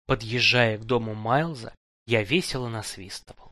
Подъезжая к дому Майлза, я весело насвистывал.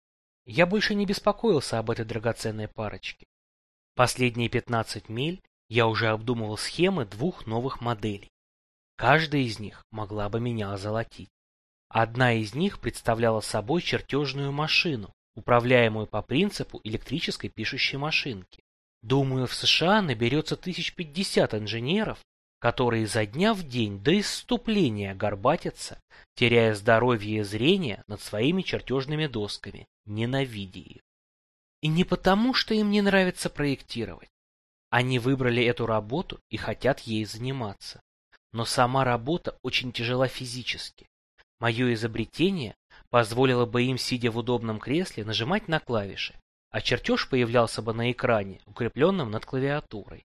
Я больше не беспокоился об этой драгоценной парочке. Последние 15 миль я уже обдумывал схемы двух новых моделей. Каждая из них могла бы меня озолотить. Одна из них представляла собой чертежную машину, управляемую по принципу электрической пишущей машинки. Думаю, в США наберется 1050 инженеров, которые изо дня в день до исступления горбатятся, теряя здоровье и зрение над своими чертежными досками, ненавидя их. И не потому, что им не нравится проектировать. Они выбрали эту работу и хотят ей заниматься. Но сама работа очень тяжела физически. Мое изобретение позволило бы им, сидя в удобном кресле, нажимать на клавиши, а чертеж появлялся бы на экране, укрепленном над клавиатурой.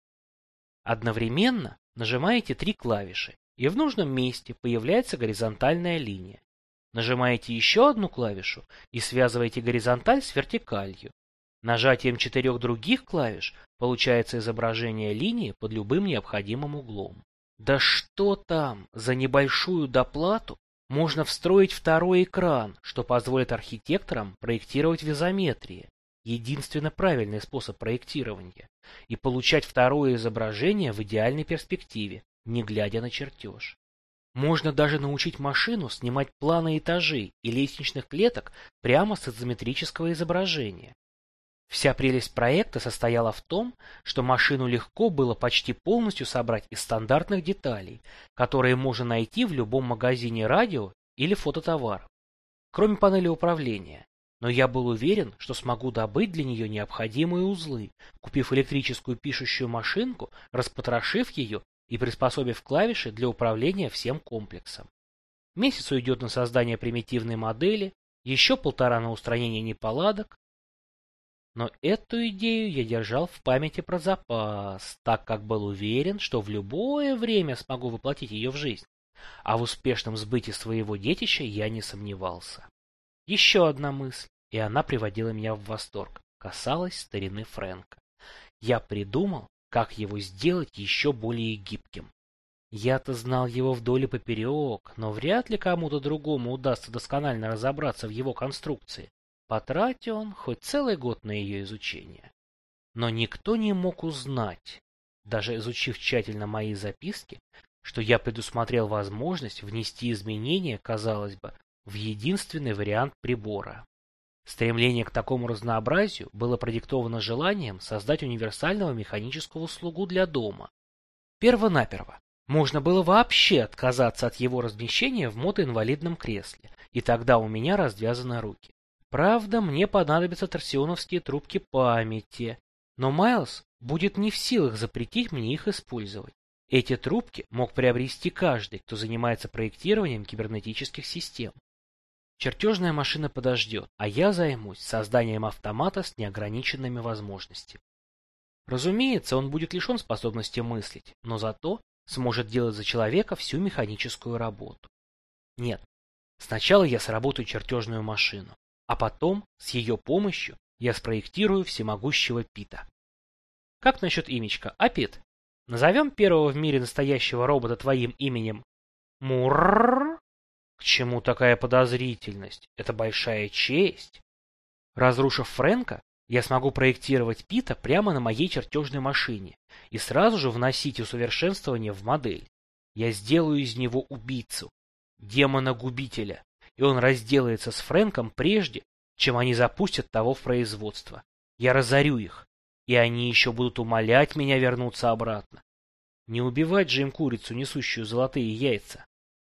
Одновременно нажимаете 3 клавиши, и в нужном месте появляется горизонтальная линия. Нажимаете еще одну клавишу и связываете горизонталь с вертикалью. Нажатием 4 других клавиш получается изображение линии под любым необходимым углом. Да что там, за небольшую доплату можно встроить второй экран, что позволит архитекторам проектировать в изометрии, единственно правильный способ проектирования, и получать второе изображение в идеальной перспективе, не глядя на чертеж. Можно даже научить машину снимать планы этажей и лестничных клеток прямо с изометрического изображения. Вся прелесть проекта состояла в том, что машину легко было почти полностью собрать из стандартных деталей, которые можно найти в любом магазине радио или фототоваров, кроме панели управления. Но я был уверен, что смогу добыть для нее необходимые узлы, купив электрическую пишущую машинку, распотрошив ее и приспособив клавиши для управления всем комплексом. Месяц уйдет на создание примитивной модели, еще 1,5 на устранение неполадок. Но эту идею я держал в памяти про запас, так как был уверен, что в любое время смогу воплотить ее в жизнь. А в успешном сбытии своего детища я не сомневался. Еще одна мысль, и она приводила меня в восторг, касалась старины Фрэнка. Я придумал, как его сделать еще более гибким. Я-то знал его вдоль и поперек, но вряд ли кому-то другому удастся досконально разобраться в его конструкции, потратя он хоть целый год на ее изучение. Но никто не мог узнать, даже изучив тщательно мои записки, что я предусмотрел возможность внести изменения, казалось бы, в единственный вариант прибора. Стремление к такому разнообразию было продиктовано желанием создать универсального механического слугу для дома. Первонаперво можно было вообще отказаться от его размещения в мотоинвалидном кресле, и тогда у меня развязаны руки. Правда, мне понадобятся торсионовские трубки памяти, но Майлз будет не в силах запретить мне их использовать. Эти трубки мог приобрести каждый, кто занимается проектированием кибернетических систем. Чертежная машина подождет, а я займусь созданием автомата с неограниченными возможностями. Разумеется, он будет лишен способности мыслить, но зато сможет делать за человека всю механическую работу. Нет, сначала я сработаю чертежную машину, а потом, с ее помощью, я спроектирую всемогущего Пита. Как насчет имечка, а, Пит? Назовем первого в мире настоящего робота твоим именем Мурррр? К чему такая подозрительность? Это большая честь. Разрушив Фрэнка, я смогу проектировать Пита прямо на моей чертежной машине и сразу же вносить усовершенствование в модель. Я сделаю из него убийцу, демона-губителя, и он разделается с Фрэнком прежде, чем они запустят того в производство. Я разорю их, и они еще будут умолять меня вернуться обратно. Не убивать же им курицу, несущую золотые яйца.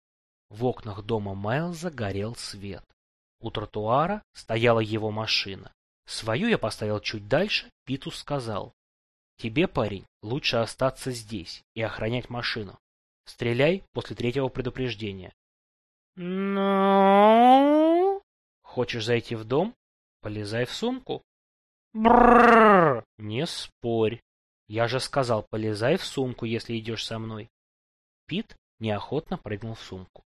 В окнах дома Майлза горел свет. У тротуара стояла его машина. Свою я поставил чуть дальше, Питу сказал: «Тебе, парень, лучше остаться здесь и охранять машину. Стреляй после 3-го предупреждения». «Ну?» «Хочешь зайти в дом? Полезай в сумку». «Брррр!» «Не спорь. Я же сказал, полезай в сумку, если идешь со мной». Пит неохотно прыгнул в сумку.